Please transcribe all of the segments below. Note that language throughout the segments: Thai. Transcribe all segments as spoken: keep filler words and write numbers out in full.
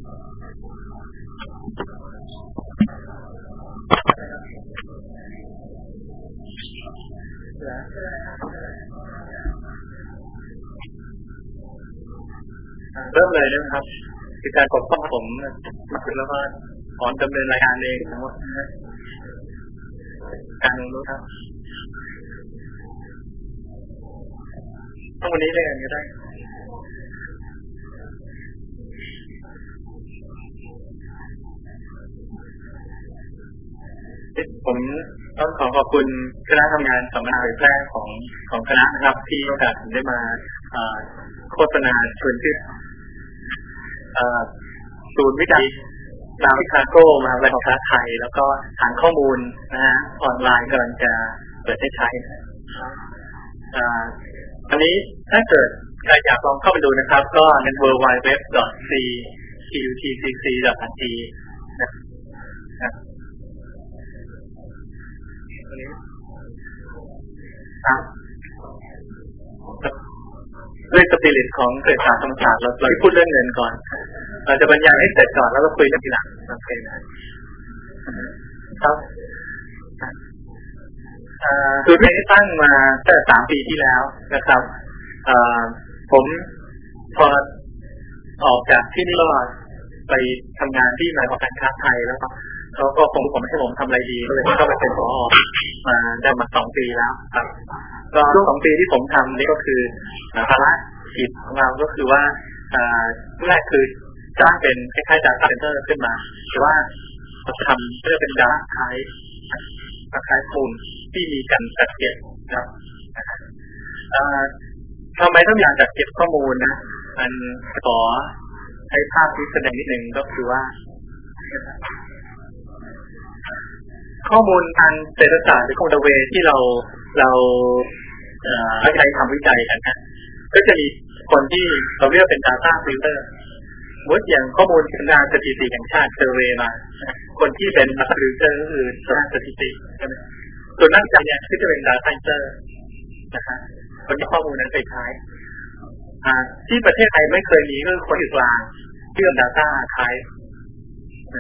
เริ่มเลยนะครับคือการปกป้องผมมาถึงแล้วก็ขอดำเนินรายการเองทั้งหมดการลงรู้ครับต้องวันนี้เลยกันก็ได้ผมต้องขอขอบคุณคณะทำงานสัมมนาเผยแพร่ของของคณะนะครับที่โอกาสได้มาโฆษณาชวนชื่อศูนย์วิจัยดาวชิคาโกมหาวิทยาลัยของไทยแล้วก็ฐานข้อมูลนะฮะออนไลน์กำลังจะเปิดให้ใช้อันนี้ถ้าเกิดใครอยากลองเข้าไปดูนะครับก็ใน ดับเบิลยู ดับเบิลยู ดับเบิลยู ดอท ซี คิว ที ซี ซี ดอท ที นะด้วยสปิริตของเกิดการธรรมศาสตร์เราเราพูดเรื่องเงินก่อนเราจะบรรยายให้เสร็จก่อนแล้วก็คุยเรื่องทีหลังโอเคนะครับศูนย์นี้ตั้งมาตั้งแต่สามปีที่แล้วนะครับผมพอออกจากที่นี่แล้วไปทำงานที่หน่วยการค้าไทยแล้วเขาก็คงผมให้ผมทำอะไรดีก็เลยเข้ามาเป็นผอ.มาได้มาสองปีแล้วครับก็ช่วงสองปีที่ผมทำนี่ก็คือภาระขีดของเราก็คือว่าแรกคือจ้างเป็นคล้ายๆ data center ขึ้นมาแต่ว่าเราทำเพื่อเป็น data คล้ายคล้ายคูณที่มีการจัดเก็บนะครับทำไมต้องอยากจัดเก็บข้อมูลนะมันขอใช้ภาพที่แสดงนิดนึงก็คือว่าข้อมูลทางเศรษฐศาสตร์หรือคอมพิวเตอร์เวที่เราเราใช้ทำวิจัยกันนะก็จะมีคนที่เราเรียกเป็น data filter สมมติอย่างข้อมูลทางสถิติแห่งชาติเซอร์เวย์มาคนที่เป็น data filter ก็คือด้านสถิติใช่ไหมส่วนนักวิจัยเนี่ยก็จะเป็น data filter นะคะคนที่ข้อมูลนั้นไปใช้ที่ประเทศไทยไม่เคยมีก็คือคนอยู่กลางเรื่อง data archive นะ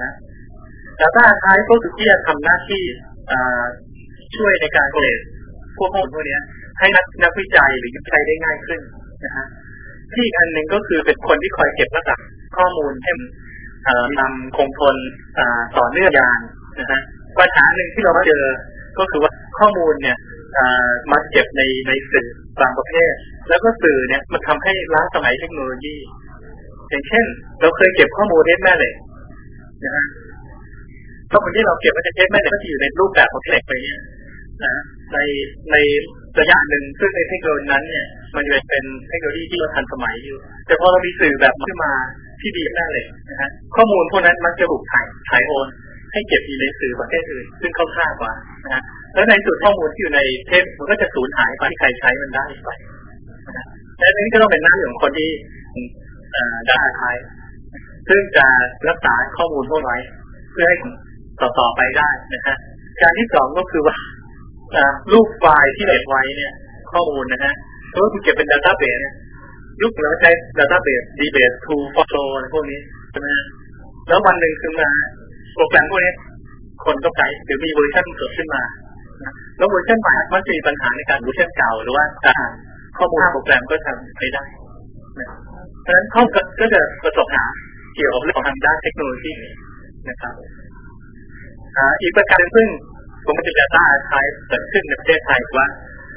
data archive ก็คือที่จะทำหน้าที่ช่วยในการเก็บพวกข้อมูลพวกนี้ให้นักนักวิจัยหรือวิจัยได้ง่ายขึ้นนะฮะที่อีกอันหนึ่งก็คือเป็นคนที่คอยเก็บรักษาข้อมูลให้นำคงทนต่อเนื่องยานนะฮะปัญหาหนึ่งที่เราเจอก็คือว่าข้อมูลเนี่ยมาเก็บในในสื่อบางประเภทแล้วก็สื่อเนี่ยมันทำให้ล้าสมัยเทคโนโลยีอย่างเช่นเราเคยเก็บข้อมูลเทปแม่เหล็กนะฮะข้อมูลที่เราเก็บมันจะเทปแม่เหล็กก็จะอยู่ในรูปแบบของเหล็กไปเนี่ยนะในในระยะหนึ่งซึ่งในเทคโนโลยีนั้นเนี่ยมันจะเป็นเทคโนโลยีที่เราทันสมัยอยู่แต่พอเรามีสื่อแบบขึ้นมาที่ดีแม่เหล็กนะฮะข้อมูลพวกนั้นมันจะถูกถ่ายถ่ายโอนให้เก็บอยู่ในสื่อประเภทอื่นซึ่งเข้าค่ากว่านะฮะแล้วในสุดข้อมูลที่อยู่ในเทปมันก็จะสูญหายไปที่ใครใช้มันได้ไปนะและนี้ก็ต้องเป็นหน้าที่ของคนที่ได้ใช้ซึ่งจะรักษาข้อมูลพวกไว้เพื่อให้ต่อต่อไปได้นะฮะการที่สองก็คือว่ารูปไฟล์ที่เก็บไว้เนี่ยข้อมูลนะฮะเพราะว่าคุณเก็บเป็น database เนี่ยยุคเราใช้ database dbase to photo อะไรพวกนี้ใช่ไหมแล้ววันหนึ่งขึ้นมาโปรแกรมพวกนี้คนก็ใช้หรือมีเวอร์ชันเกิดขึ้นมาแล้วเวอร์ชันใหม่มันจะมีปัญหาในการเวอร์ชันเก่าหรือว่าการข้อมูลโปรแกรมก็ทำไม่ได้เพราะฉะนั้นเขาก็จะประสบปัญหาเกี่ยวกับเรื่องของทางด้านเทคโนโลยีนะครับอีกประการซึ่งผมจะจะต้าใช้เกิดขึ้นในประเทศไทยว่า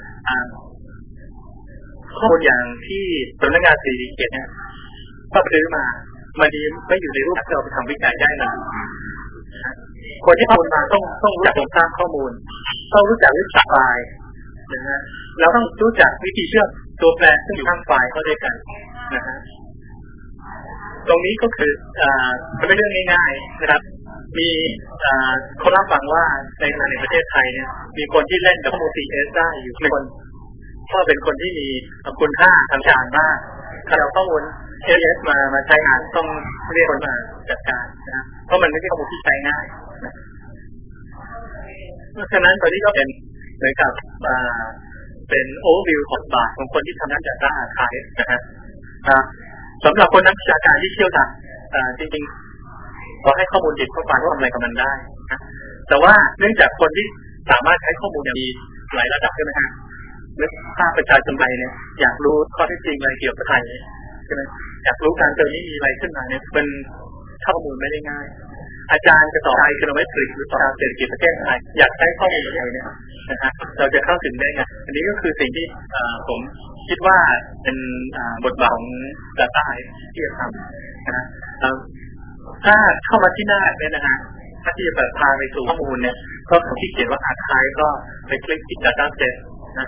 ข้อมูลอย่างที่สำนักงานสิริเกียรติเนี่ยก็ซื้อมามันดีไม่อยู่ในรูปที่เราไปทำวิจัยได้นะคนที่ข้อมูลมาต้องต้องรู้จักโครงสร้างข้อมูลต้องรู้จักวิธีไฟล์นะฮะแล้วต้องรู้จักวิธีเชื่อมตัวแปรซึ่งอยู่ข้างไฟล์เข้าด้วยกันนะฮะตรงนี้ก็คืออ่าเป็นเรื่องง่ายๆนะครับมีเขาเล่าฟังว่าในในประเทศไทยเนี่ยมีคนที่เล่นกับข้อมูล ซี เอส ได้อยู่คนก็เป็นคนที่มีคุณค่าทางการมากถ้าเอาข้อมูล ซี เอส มามาใช้งานต้องเรียกคนมาจัดการนะเพราะมันไม่ใช่ข้อมูลที่ใช้ง่ายนะเพราะฉะนั้นตอนนี้ก็เป็นเหมือนกับเป็นโอเวอร์วิวของบาทของคนที่ทำงานจากด้านอาร์ไคฟ์นะฮะสำหรับคนนักวิชาการที่เชี่ยวชาญจริงๆพอให้ข้อมูลดิบเข้าไปก็ทำอะไรกับมันได้นะแต่ว่าเนื่องจากคนที่สามารถใช้ข้อมูลอย่างมีหลายระดับใช่ไหมฮะนึกภาพประชาชนไทยเนี่ยอยากรู้ข้อเท็จจริงอะไรเกี่ยวกับไทยใช่ไหมอยากรู้การเจอนี้มีอะไรขึ้นมาเนี่ยมันข้อมูลไม่ได้ง่ายอาจารย์จะสอนไทยคโนเมตริกหรือสอนเศรษฐกิจประเทศไทยอยากใช้ข้อมูลอะไรเนี่ยนะฮะเราจะเข้าถึงได้ไงอันนี้ก็คือสิ่งที่ผมคิดว่าเป็นบทบาทของ Data ที่จะทำนะถ้าเข้ามาที่หน้าเนี่ยนะฮะถ้าที่จะพาไปสู่ข้อมูลเนี่ยก็ที่เขียนว่าอาร์ไคฟ์ก็ไปคลิกที่ Data Set นะ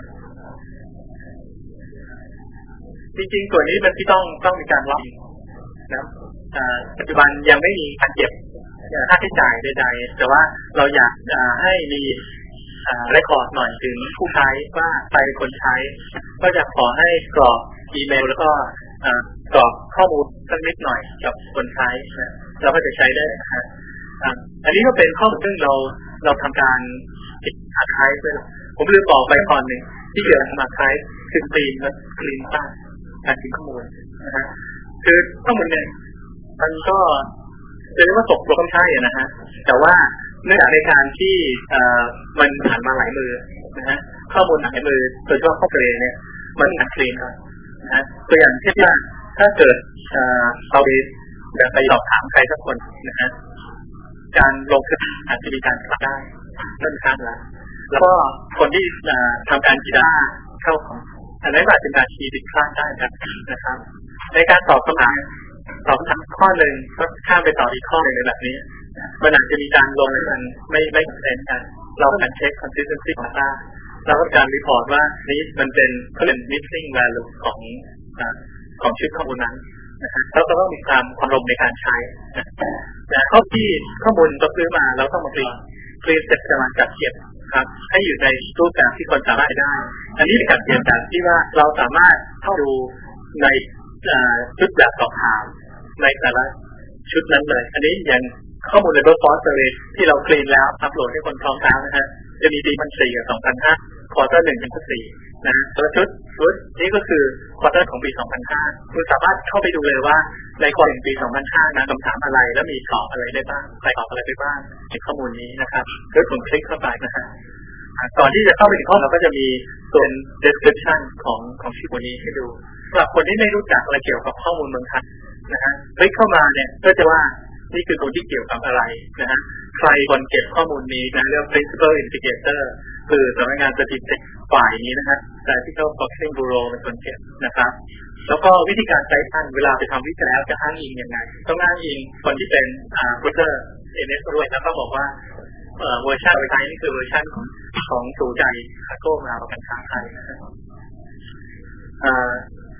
จริงๆส่วนนี้มันที่ต้องต้องมีการล็อกนะปัจจุบันยังไม่มีการเก็บค่าใช้จ่ายใดๆแต่ว่าเราอยากให้มีเรคคอร์ดหน่อยถึงผู้ใช้ว่าใครเป็นคนใช้ก็จะขอให้กรอกอีเมลแล้วก็กรอกข้อมูลสักนิดหน่อยกับคนใช้นะเราก็จะใช้ได้นะฮะอันนี้ก็เป็นข้อมูลซึ่งเราเราทำการติดอาร์ไคฟ์ไว้ผมลืมบอกไปก่อนหนึ่งที่เกี่ยวกับอาร์ไคฟ์คือคลีนและคลีนต้าการทิ้งข้อมูลนะฮะคือข้อมูลเนี่ยมันก็จะเรียกว่าตกตัวค่อนข้างนะฮะแต่ว่าเนื่องจากในการที่มันผ่านมาหลายมือนะฮะข้อมูลหลายมือโดยเฉพาะข้อมูลเนี่ยมันอัดคลีนก่อนนะฮะตัวอย่างเช่นว่าถ้าเกิดเราไปแบบไปสอบถามใครสักคนนะฮะการลงทะเบียนอาจจะมีการพลาดได้นั่นครับแล้วแล้วก็คนที่ทำการกีฬาเข้าของอันนั้นอาจจะเป็นการชี้ผิดพลาดได้นะครับในการตอบคำถามตอบคำถามข้อหนึ่งก็ข้ามไปต่ออีกข้อหนึ่งในแบบนี้มันอาจจะมีการลงในมันไม่ไม่เหมือนกันเราก็การเช็ค consistency ของ data เราก็การรีพอร์ตว่านี้มันเป็นเขาเรียก missing value ของของชุดข้อมูลนั้นนะครับแล้วก็ต้องมีความความลงในการใช้แต่ข้อที่ข้อมูลเราซื้อมาเราต้องมาคลีนคลีนเสร็จจะมาจัดเก็บครับให้อยู่ในรูปแบบที่คนสามารถได้อันนี้เป็นการเปลี่ยนแปลงที่ว่าเราสามารถเข้าดูในชุดแบบสอบถามในแต่ละชุดนั้นเลยอันนี้อย่างข้อมูลในเว็บฟอร์สเซอร์เวย์ที่เราคลีนแล้วอัปโหลดให้คนพร้อมแล้วนะฮะจะมีปีพันสี่กับสองพันห้าควอเตอร์หนึ่งถึงสี่นะแต่ละชุดชุดนี้ก็คือควอเตอร์ของปีสองพันห้าคุณสามารถเข้าไปดูเลยว่าในควอเตอร์ปีสองพันห้านะคำถามอะไรแล้วมีตอบอะไรได้บ้างใครตอบอะไรไปบ้างในข้อมูลนี้นะครับด้วยผมคลิกเข้าไปนะฮะก่อนที่จะเข้าไปถึงข้อเราก็จะมีส่วน description ของของชื่อนี้ให้ดูสำหรับคนที่ไม่รู้จักอะไรเกี่ยวกับข้อมูลเมืองไทยนะฮะคลิกเข้ามาเนี่ยก็จะว่านี่คือคนที่เกี่ยวกับอะไรนะฮะใครคนเก็บข้อมูลนี้นะเรียก principal investigator คือสำนักงานสถิติฝ่ายนี้นะฮะแต่ที่เขา Foxing Bureau เป็นคนเก็บนะครับแล้วก็วิธีการใช้ท่านเวลาไปทำวิจัยแล้วจะอ้างอิงยังไงต้องอ้างอิงคนที่เป็นอ่า Professor เอ็น เอส ด้วยแล้วก็บอกว่าเอ่อเวอร์ชันไปไทยนี่คือเวอร์ชันของของสู่ใจคาโก้มาประกันค้าไทยนะครับอ่า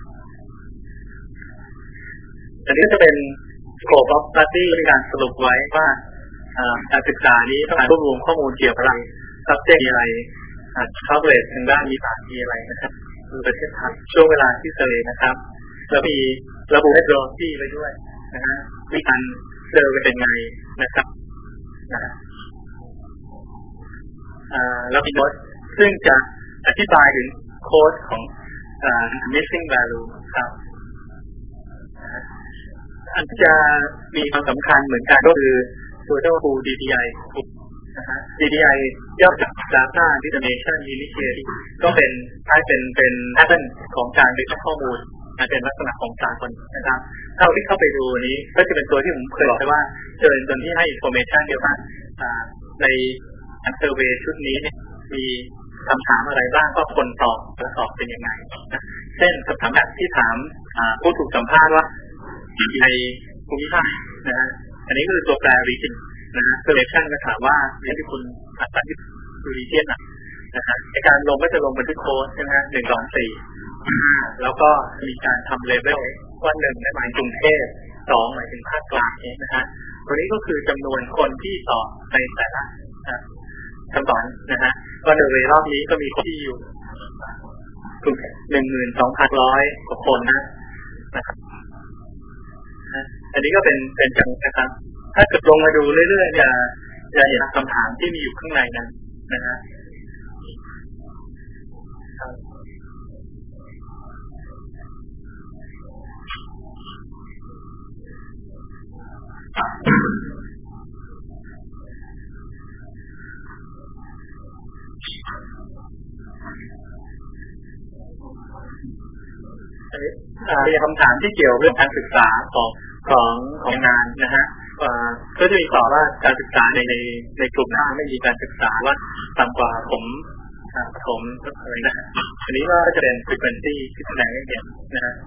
อันนี้จะเป็น scope of study ในการสรุปไว้ว่าการศึกษานี้ต้องการรวบรวมข้อมูลเกี่ยวกับอะไร subject มีอะไรcoverage ทางด้านวิชามีอะไรนะครับคือประเทศไทยช่วงเวลาที่เซเลนะครับแล้วมีระบุ methodology ไว้ด้วยนะฮะวิธีการเจอเป็นไงนะครับแล้วมีโน้ตซึ่งจะอธิบายถึงโค้ดของ missing value ครับอันที่จะมีความสำคัญเหมือนกันก็คือตัวเจ้าคู ดี ดี ไอ นะฮะ ดี ดี ไอ ย่อจาก Data Dissemination Initiative ก็เป็นใช้เป็นเป็นแพทเทิร์นของการวิเคราะห์ข้อมูลเป็นลักษณะของสากลนะครับถ้าเราที่เข้าไปดูนี้ก็จะเป็นตัวที่ผมเคยบอกไปว่าจะเป็นตัวที่ให้ information เกี่ยวกับในเซอร์เวย์ชุดนี้มีคำถามอะไรบ้างก็คนตอบและตอบเป็นยังไงเช่นคำถามแบบที่ถามผู้ถูกสัมภาษณ์ว่าในภูมิภาคนะฮะอันนี้คือตัวแปร region นะฮะ selection ก็ถามว่าอย่างที่คุณอัตราที่ region นะฮะในการลงก็จะลงบันทึกโค้ดใช่ไหมฮะหนึ่งสองสี่แล้วก็มีการทำเลเวลว่าหนึ่งหมายถึงกรุงเทพสองหมายถึงภาคกลางนี้นะฮะตัวนี้ก็คือจำนวนคนที่ตอบในแต่ละคำตอบนะฮะก็ในเวลารอบนี้ก็มีคนที่อยู่หนึ่งหมื่นสองพันร้อยกว่าคนนะนะครับอันนี้ก็เป็นเป็นจังนะครับถ้าเกิดลงมาดูเรื่อยๆจะจะเห็นคำถามที่มีอยู่ข้างในนั้นนะฮะมีคำถามที่เกี่ยวเรื่องการศึกษาของของของงานนะฮะก็จะมีตอบว่าการศึกษาในในในกลุ่มนั้นไม่มีการศึกษาว่าต่ำกว่าผมผมอะไรนะอันนี้ว่าจะเป็น frequency ที่แสดงให้เห็นนะฮะ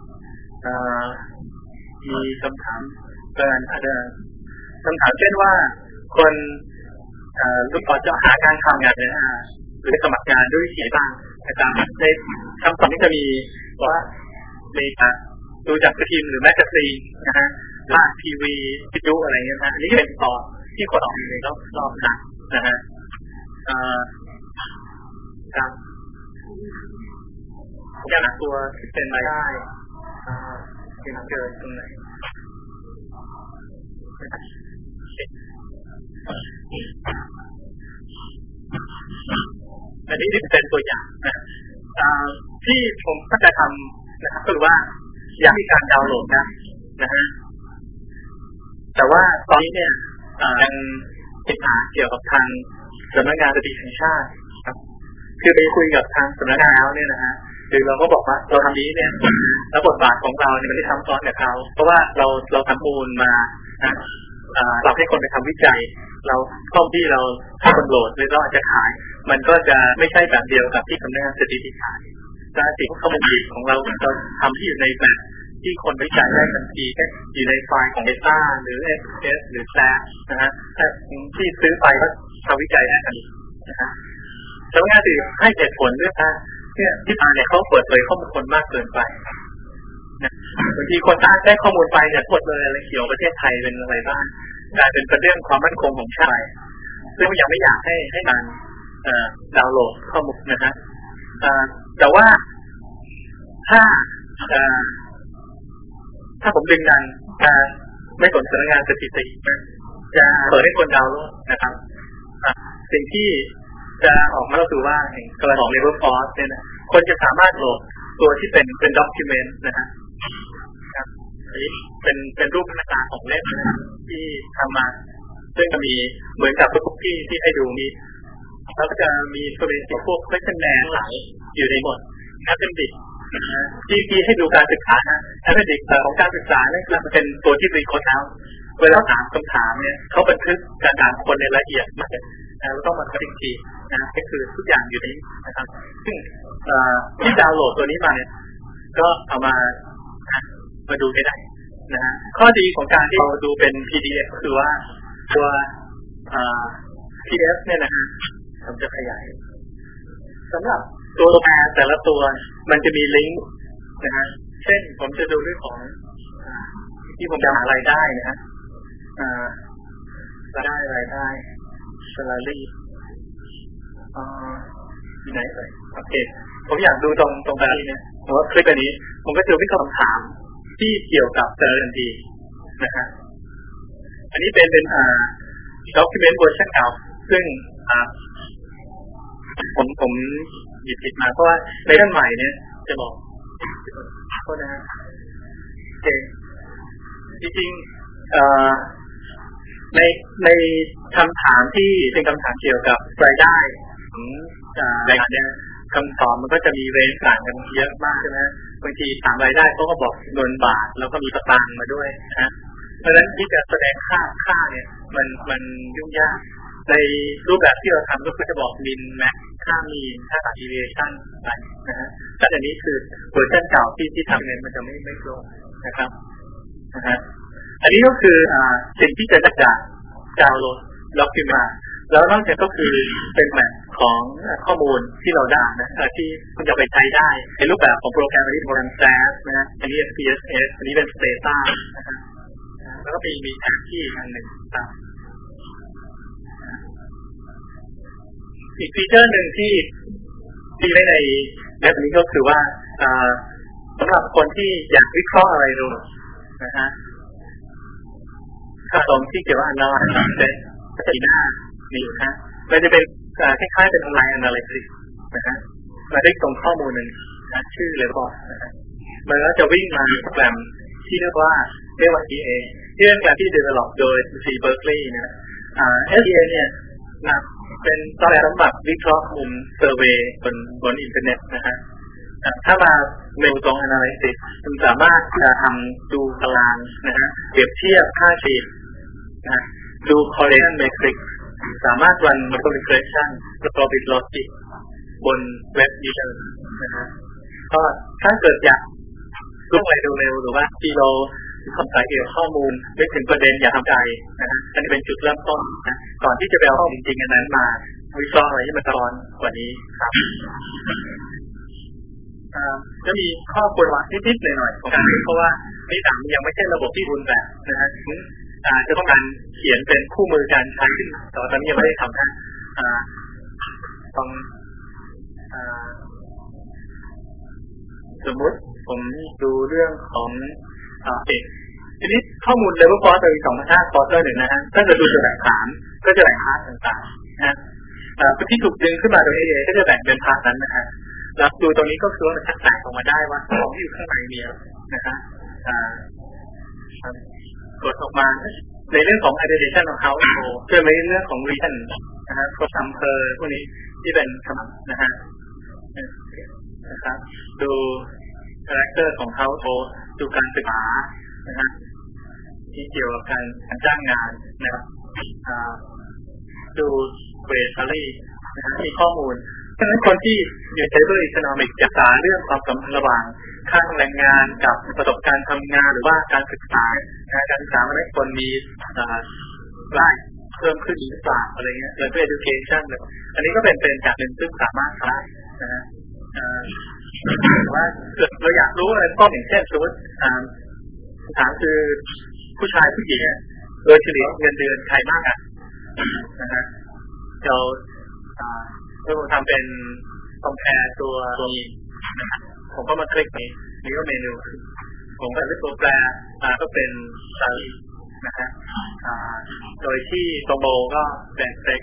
มีคำถามเกินอาจจะคำถามเช่นว่าคนลูกพอจะหาการทำงานเนี่ยหรือสมัครงานด้วยวิธีบ้างอาจารย์ในคำตอบนี้จะมีว่ามีการดูจากสกิมหรือแมกกาซีนนะฮะภาพทีวีวิทยุอะไรเงี้ยนะอันนี้เป็นต่อที่คนออกอยู่ในรอบรอบนั้นนะฮะครับอย่างตัวที่เป็นรายได้เป็นเกินตรงไหนอันนี้เป็นตัวอย่างนะที่ผมก็จะทำนะครับคือว่าอยากมีการดาวน์โหลดนะนะฮะแต่ว่าตอนนี้เนี่ยยังติดปัญหาเกี่ยวกับทางสำนักงานสถิติแห่งชาติครับคือไปคุยกับทางสำนักงานแล้วเนี่ยนะฮะคือเราก็บอกว่าเราทำนี้เนี่ยแล้วบทบาทของเราเนี่ยมันไม่ซ้ำซ้อนกับเขาเพราะว่าเราเราทำมูลมานะเราให้คนไปทำวิจัยเราข้อมูลที่เราให้คนโหลดหรือเราอาจจะขายมันก็จะไม่ใช่แบบเดียวกับที่สำนักงานสถิติขายการสิ่งข้อมูลของเราเราทำที่อยู่ในแบบที่คนวิจัยได้ทันทีอยู่ในไฟล์ของ Data หรือ เอส เอส หรือ แซป นะฮะที่ซื้อไปก็ทำวิจัยได้ทันทีนะฮะสำนักงานสถิติให้เหตุผลด้วยว่าเนี่ยที่ผ่านเนี่ยเขาเปิดเผยข้อมูลคนมากเกินไปนะบางทีคนอ้างได้ข้อมูลไปเนี่ยหมดเลยอะไรเกี่ยวประเทศไทยเป็นอะไรบ้างกลายเป็นประเด็นความมั่นคงของชาติซึ่งยังไม่อยากให้ให้มันดาวน์โหลดข้อมูลนะฮะแต่ว่าถ้าถ้าผมดึงดันไม่สนสำนักงานสถิติจะเปิดให้คนดาวน์โหลดนะครับสิ่งที่จะออกมาก็คือว่ากรณีของ Level Force เนี่ยนะคนจะสามารถโหลดตัวที่เป็นเป็น document นะฮะครับนี้เป็นเป็นรูปหน้าตาของเล่มที่ทำมาซึ่งจะมีเหมือนกับพวกที่ที่ให้ดูมีแล้วก็จะมีตัวเป็นพวก questionnaire หลายอยู่ในหมด appendix ที่ที่ให้ดูการศึกษานะ appendix ของการศึกษาเนี่ยคือมันเป็นตัวที่รีคอร์ดเอาเวลาถามคำถามเนี่ยเขาบันทึกการถามคนในรายละเอียดมากแล้วต้องมาคอร์ดอีกทีนะก็คือทุกอย่างอยู่ในนี้นะครับซึ่งที่ดาวน์โหลดตัวนี้มาเนี่ยก็เอามามาดูได้นะฮะข้อดีของการที่เราดูเป็น พี ดี เอฟ คือว่าตัว พี ดี เอฟ เนี่ยนะฮะผมจะขยายสำหรับตัวแปรแต่ละตัวมันจะมีลิงก์นะฮะเช่นผมจะดูเรื่องของที่ผมจะหารายได้นะฮะรายได้รายได้ salary อ่าที่ไหนเลยโอเคผมอยากดูตรงตรงนี้เนี่ยผมว่าคลิกอันนี้ผมก็จะวิเคราะห์คำถามที่เกี่ยวกับแต่ละทันทีนะฮะอันนี้เป็นเป็นอ่า document version เก่าซึ่งอ่าผมผมหยิบผิดมาเพราะว่าในเรื่องใหม่เนี่ยจะบอกโทษนะฮะโอเคจริงๆเอ่อในในคำถามที่เป็นคำถามเกี่ยวกับรายได้ของรายงานเนี่ยคำตอบมันก็จะมีเรนจ์ต่างกันเยอะมากใช่ไหมบางทีถามรายได้เขาก็บอกเงินบาทแล้วก็มีสตางค์มาด้วยนะเพราะฉะนั้นที่จะแสดงค่าค่าเนี่ยมันมันยุ่งยากในรูปแบบที่เราทำก็คือจะบอกมินแม็กค่ามีนค่า deviation ไปนะฮะแต่อันนี้คือเวอร์ชันเก่าที่ที่ทำเงินมันจะไม่ไม่ตรงนะครับนะฮะอันนี้ก็คืออ่าสิ่งที่จะจากดาวน์โหลดล็อกขึ้นมาแล้วนอกจากก็คือเป็นแมปของข้อมูลที่เราได้นะที่คุณจะไปใช้ได้ในรูปแบบของโปรแกรมอันนี้โปรแกรม แซป นะฮะอันนี้ เอส พี เอส เอส อันนี้เป็น Stata นะฮะแล้วก็มีมีแผนที่อันหนึ่งตามอีกฟีเจอร์หนึ่งที่ที่ไว้ในเว็บนี้ก็คือว่าสำหรับคนที่อยากวิเคราะห์อะไรดูนะฮะถ้าตรงที่เกี่ยวกับ analysis เป็นสีหน้ามีอยู่ฮะมันจะเป็นคล้ายๆเป็น online analysis นะฮะมาได้ตรงข้อมูลหนึ่งนะชื่อเลยบอกนะฮะมันก็จะวิ่งมาโปรแกรมที่เรียกว่าเรียกว่า ที เอที่เป็นการที่ develop โดย ซี Berkeley นะอ่า เอส ดี เอ เนี่ยนะเป็นซอฟต์แวร์สำหรับวิเคราะห์มุมเซอร์เวย์บนบนอินเทอร์เน็ตนะฮะถ้ามาเมลตรง analysis คุณสามารถจะทำดูตารางนะฮะเปรียบเทียบค่าเฉลี่ยนะดู correlation matrix สามารถ run multiplication probability logic บนเว็บนี้เลยนะฮะก็ถ้าเกิดอยากรู้อะไรเร็วๆหรือว่าที่เราสงสัยเกี่ยวกับข้อมูลไม่ถึงประเด็นอย่าทำใจนะฮะอันนี้เป็นจุดเริ่มต้นนะก่อนที่จะไปเอาข้อมูลจริงๆอันนั้นมาวิเคราะห์อะไรที่มันซ้อนกว่านี้ครับจะมีข้อควรระวังนิดๆหน่อยๆของการเพราะว่านี่ต่างยังไม่ใช่ระบบที่รุนแรงนะฮะจะต้องการเขียนเป็นคู่มือการใช้ขึ้นแต่ตอนนี้ยังไม่ได้ทำนะต้องสมมติผมดูเรื่องของเด็กทีนี้ข้อมูล level cost จะมีสองพันห้า quarter หนึ่งนะฮะถ้าจะดูจะแบ่งฐานก็จะแบ่งพาร์ทต่างๆนะที่ถูกดึงขึ้นมาโดย เอ เอ ก็จะแบ่งเป็นพาร์ทนั้นนะฮะแล้วดูตรงนี้ก็คือว่ามันชักแตกออกมาได้ว่าของที่อยู่ข้างในมีนะฮะกดออกมาในเรื่องของ identification ของเขาเพื่อในเรื่องของ region นะฮะก็ทำเพอพวกนี้ที่เป็นคำนะฮะนะครับดูคาแรคเตอร์ของเขาโทดูการศึกษานะฮะที่เกี่ยวกับการจ้างงานนะครับดูเวทารีนะฮะมีข้อมูลเพราะฉะนั้นคนที่อยู่ Cyber Economics จะศึกษาเรื่องความสัมพันธ์ระหว่างค่าแรงงานกับประสบการณ์ทำงานหรือว่าการศึกษาการศึกษามันให้คนมีรายเพิ่มขึ้นหรือเปล่าอะไรเงี้ยเรื่อง education เลยอันนี้ก็เป็นเป็นจากหนึ่งซึ่งสามารถทำได้นะฮะว่าเราอยากรู้อะไรก็อย่างเช่นสมมติคำถามคือผู้ชายผู้หญิงโดยเฉลี่ยเงินเดือนใครมากอ่ะนะฮะเราเราทำเป็น compare ตัวตัวนี้นะครับผมก็มาคลิกนี้นี่ก็เมนูผมก็เลือกตัวแปรก็เป็น salary นะฮะโดยที่ตัวโบก็เป็น sex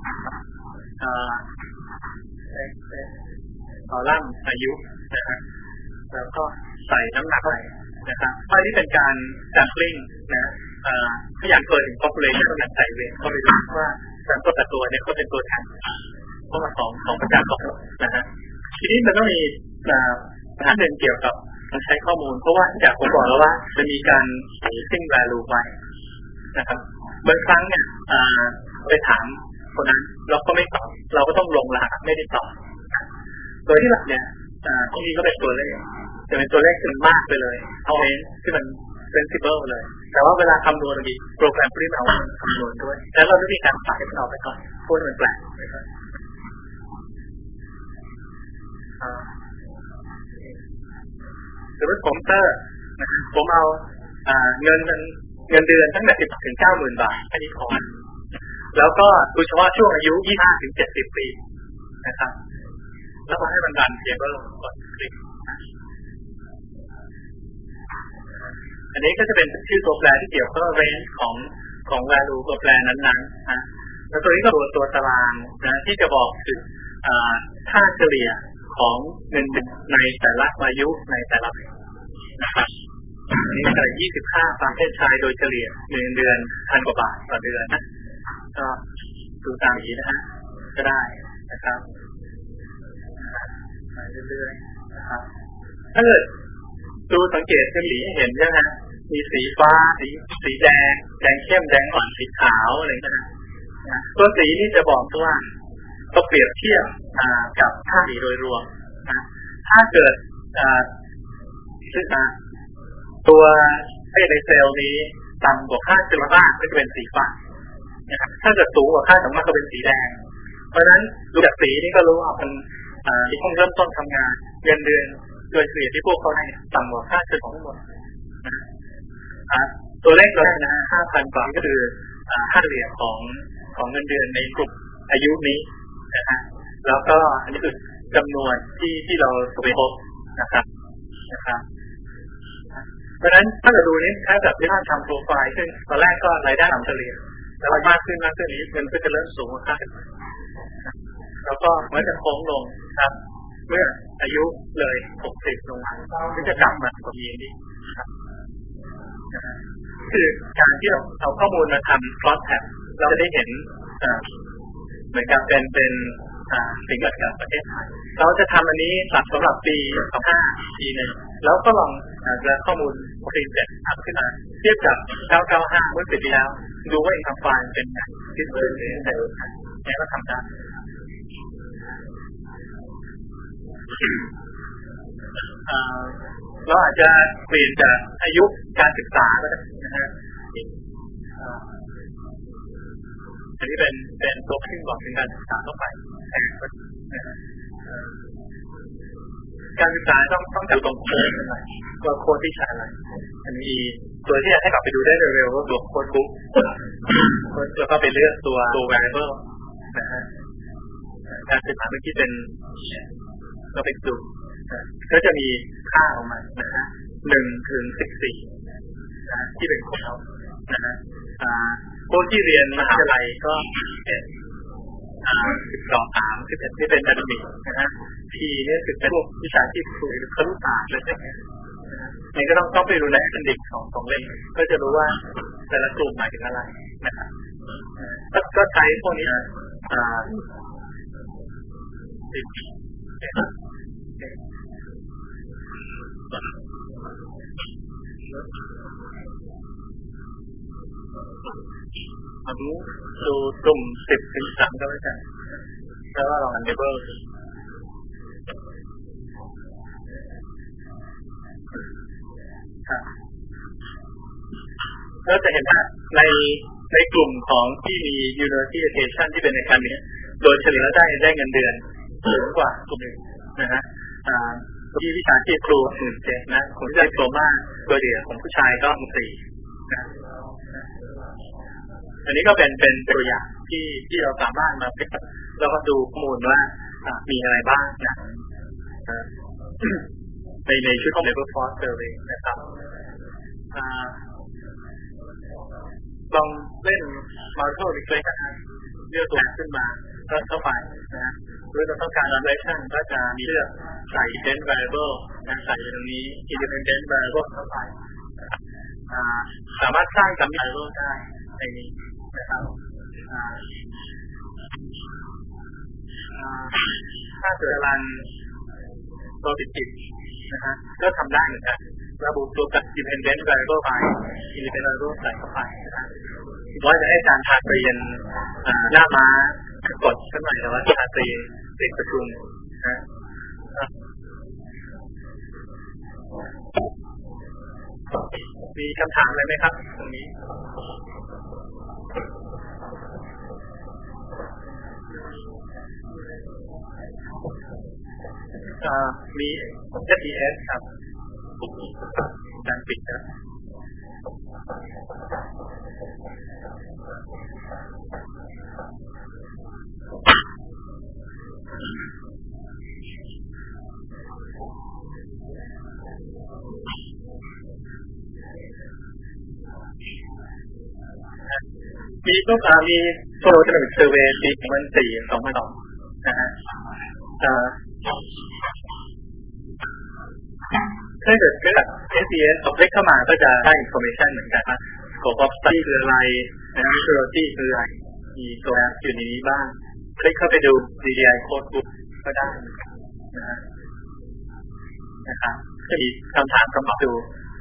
คอลัมน์อายุนะฮะแล้วก็ใส่น้ำหนักไปนะครับข้อที่เป็นการจัดลิงก์นะถ้าอยากเปิดถึง population ก็อยากใส่เวทเข้าไปดูว่าแต่ตัวแต่ตัวเนี่ยเขาเป็นตัวแทนเข้ามาสองสองประจักษ์นะฮะทีนี้มันต้องมีปัญหาหนึ่งเกี่ยวกับการใช้ข้อมูลเพราะว่าจากผมบอกแล้วว่าจะมีการใส่ string value ไว้นะครับบางครั้งเนี่ยไปถามคนนั้นเราก็ไม่ตอบเราก็ต้องลงรหัสไม่ได้ตอบโดยที่หลักเนี่ยตรงนี้ก็เป็นตัวเลขจะเป็นตัวเลขที่มันมากไปเลยเอาเองที่มัน sensible เลยแต่ว่าเวลาคำนวณมีโปรแกรมที่เราคำนวณด้วยแล้วเราต้องมีการตัดให้มันออกไปก่อนพูดมันแปลกไปก่อนสมมติผมเตอร์ผมเอาเงินเงินเดือนตั้งแต่สิบถึงเก้าหมื่นบาทอันนี้พอแล้วก็ดูเฉพาะช่วงอายุยี่สิบห้าถึงเจ็ดสิบปีนะครับแล้วมาให้มันดันเทเบิลกดคลิกอันนี้ก็จะเป็นชื่อตัวแปรที่เกี่ยวกับ range ของของ value ตัวแปรนั้นๆนะแล้วตัวนี้ก็ตัวตัวตารางนะที่จะบอกถึงค่าเฉลี่ยของเงินในแต่ละอายุในแต่ละปีนะครับนี่ก็ยี่สิบห้าประเภทชายโดยเฉลี่ยเงินเดือนพันกว่าบาทต่อเดือนนะก็ดูตามนี้นะฮะก็ได้นะครับเรื่อยๆนะครับถ้าเกิดดูสังเกตจะมีให้เห็นใช่ไหมมีสีฟ้าสีสีแดงแดงเข้มแดงอ่อนสีขาวอะไรอย่างเงี้ยนะตัวสีนี่จะบอกว่าก็เปรียบเทียบกับค่าสีโดยรวมนะถ้าเกิดตัวไอ้ในเซลล์นี้ต่ำกว่าค่าเฉลี่ยมากก็จะเป็นสีฟ้านะครับถ้าเกิดสูงกว่าค่าสมมติก็เป็นสีแดงเพราะฉะนั้นดูจากสีนี่ก็รู้ว่ามันที่ต้องเริ่มต้นทำงานเดือนเดือนโดยเฉลี่ยที่พวกเขาได้ต่ำกว่าค่าเฉลี่ยทั้งหมดนะตัวเลขเราได้นะห้าพันกว่าก็คือค่าเฉลี่ยของของเงินเดือนในกลุ่มอายุนี้นะฮะแล้วก็อันนี้คือจำนวนที่ที่เราไปพบนะครับนะครับเพราะฉะนั้นถ้าเราดูนี้ถ้าแบบที่ท่านทำโปรไฟล์ขึ้นตอนแรกก็รายได้ต่ำเฉลี่ยแล้วมากขึ้นมากขึ้นนี้เงินก็จะเริ่มสูงขึ้นแล้วก็มันจะโค้งลงครับเมื่ออายุเลยหกสิบลงมาก็จะกลับมาตรงนี้นี่ครับคือการที่เราเอาข้อมูลมาทำ cross tab เราจะได้เห็นเหมือนกับเป็นเป็นสิ่งเกิดกับประเทศไทยเราจะทำอันนี้สับสำหรับปีสองพันห้าปีหนึ่งแล้วก็ลองจะข้อมูลคลีนเซ็ตอัพขึ้นมาเทียบกับเก้าเก้าห้าเมื่อสิบปีแล้วดูว่าอินคัมไฟล์เป็นไงที่สุดเลยในโลกนี้ก็ทำได้เราอาจจะเปลี่ยนจากอายุการศึกษาก็ได้นะฮะอันนี้เป็นเป็นตัวที่บอกถึงการศึกษาเข้าไปการศึกษาต้องต้องจับตรงโค้ดอะไรว่าโค้ดที่ใช้อะไรอันนี้ตัวที่อยากให้กลับไปดูได้เร็วๆก็ตัวโค้ดบุ๊กแล้วก็ไปเลือกตัวตัว variable นะฮะการศึกษาเมื่อกี้เป็นเราไปดูก็จะมีค่าออกมานะฮะหนึ่งถึงสิบสี่นะที่เป็นโค้ดนะฮะโค้ดที่เรียนมหาวิทยาลัยก็เป็นสิบสองสามสิบเอ็ดที่เป็นดันมิกนะฮะทีนี่คือเป็นพวกวิชาที่ครูหรือครุศาสตร์อะไรอย่างเงี้ยนี่ก็ต้องต้องไปดูในแอปเปิลดิกของของเล่มก็จะรู้ว่าแต่ละกลุ่มหมายถึงอะไรนะครับก็ใช้พวกนี้อ่ามาดูดูกลุ่มสิบถึงสามก็แล้วกันแล้วก็ลองอันเดเบิลก็จะเห็นว่าในในกลุ่มของที่มี University Education ที่เป็นในการนี้โดยเฉลี่ยแล้วได้ได้เงินเดือนสูงกว่ากลุ่มอื่นนะฮะที่วิชาชีพครูหมื่นเจ็ดนะคนที่ได้ดิโพลมาโดยเฉลี่ยของผู้ชายก็หมื่นสี่นะอันนี้ก็เป็นเป็นตัวอย่างที่ที่เราสามารถมาพิจารณาแล้วก็ดูข้อมูลว่ามีอะไรบ้างนะในในชุดของ Labor Force Survey นะครับลองเล่น multiple regression เลือกตัวขึ้นมาแล้วเข้าไปนะฮะหรือเราต้องการ regression ก็จะมีเลือกใส่ independent variable นะใส่ตรงนี้ independent variable เข้าไปสามารถสร้างจำ variable ได้ในนี้นะครับถ้าเกิดรันตัวติดๆนะฮะก็ทำได้เหมือนกันระบุตัวกับ dependent variable ไป independent variable ใส่เข้าไปนะฮะว่าจะให้การทาเรียนหน้าม้ากดขึ้นมาแต่ว่าทาเรียนติดประชุมนะมีคำถามอะไรไหมครับตรงนี้มี เอฟ อี เอส ครับการปิดนะมีพวกมีโซโลจิมิกเซอร์เวย์ปีสองพันสี่ สองพันสองนะฮะถ้าเกิดเกิด เอส อี เอส เอาคลิกเข้ามาก็จะได้ information เหมือนกันว่า scope of study คืออะไรนะ methodology คืออะไรมีตัวแอปอยู่ในนี้บ้างคลิกเข้าไปดู ดี ดี ไอ codebook ก็ได้นะฮะนะครับจะมีคำถามคำตอบดู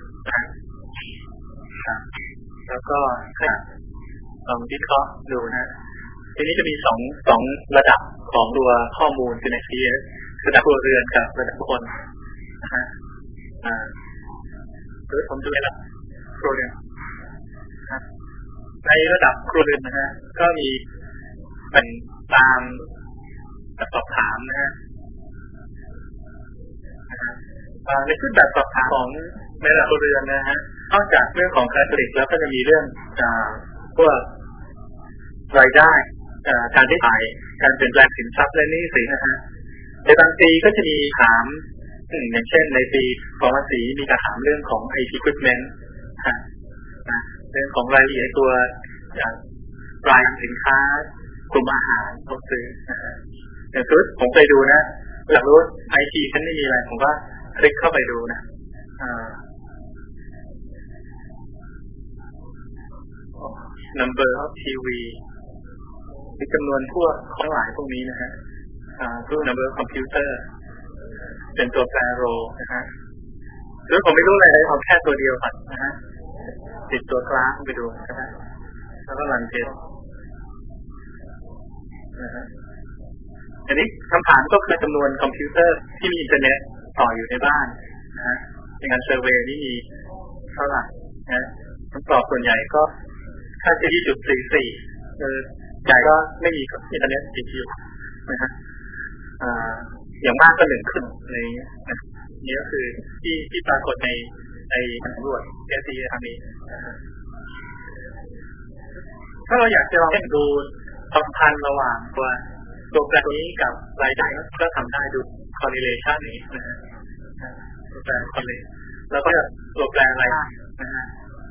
นะครับแล้วก็ลองวิเคราะห์ดูนะทีนี้จะมีสองสองระดับของตัวข้อมูลคือใน ซี เอส ระดับครัวเรือนกับระดับคนนะฮะอ่าหรือผมดูในระดับครัวเรือนนะในระดับครัวเรือนนะฮะก็มีเป็นตามแบบสอบถามนะฮะในชุดแบบสอบถามของในระดับครัวเรือนนะฮะนอกจากเรื่องของการผลิตแล้วก็จะมีเรื่องพวกรายได้การใช้จ่ายการเปลี่ยนแปลงสินทรัพย์และหนี้สินนะฮะในบางปีก็จะมีถามอย่างเช่นในปีของภาษีมีการถามเรื่องของ ไอ ที Equipment นะเรื่องของรายละเอียดตัวรายสินค้ากลุ่มอาหารเขาซื้อนะฮะอย่างสมมติผมไปดูนะอยากรู้ ไอ ที ฉันไม่มีอะไรผมก็คลิกเข้าไปดูนะ number of ที วี มีจำนวนพวกทั้งหลายพวกนี้นะฮะพวก number of computer เป็นตัวแปรโรนะฮะหรือผมไม่รู้อะไรเลยเอาแค่ตัวเดียวก่อนนะฮะติดตัวกลางไปดูก็ได้แล้วก็รันเทสนะฮะอันนี้คำถามก็คือจำนวนคอมพิวเตอร์ที่มีอินเทอร์เน็ตต่ออยู่ในบ้านนะฮะในงานเซอร์เวย์นี่มีเท่าไหร่นะคำตอบส่วนใหญ่ก็ค่าจะ ยี่สิบสี่สี่ เออใหญ่ก็ไม่มีอินเทอร์เน็ตติดอยู่นะฮะอ่าอย่างมากก็หนึ่งขึ้นอะไรอย่างเงี้ยนี่ก็คือที่ที่ปรากฏในในสำรวจ เอ ซี เอ ทางนี้ถ้าเราอยากจะลองดูสัมพันธ์ระหว่างตัวตัวแปรนี้กับรายได้ก็ทำได้ดู correlation นี้นะฮะตัวแปร correlation แล้วก็ตัวแปรรายได้นะฮะ